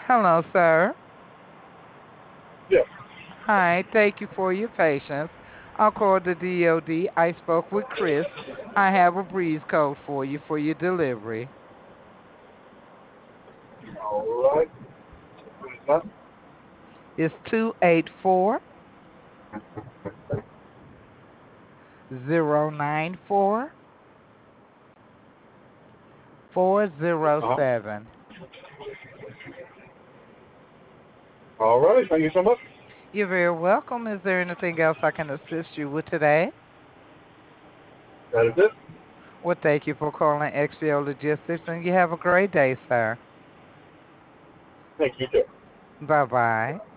Hello, sir. Yes. Hi, thank you for your patience. I'll call the DOD. I spoke with Chris. I have a breeze code for your delivery. All right. What is that? It's 284-094-407. Uh-huh. All right. Thank you so much. You're very welcome. Is there anything else I can assist you with today? That is it. Well, thank you for calling XPO Logistics, and you have a great day, sir. Thank you, too. Bye bye.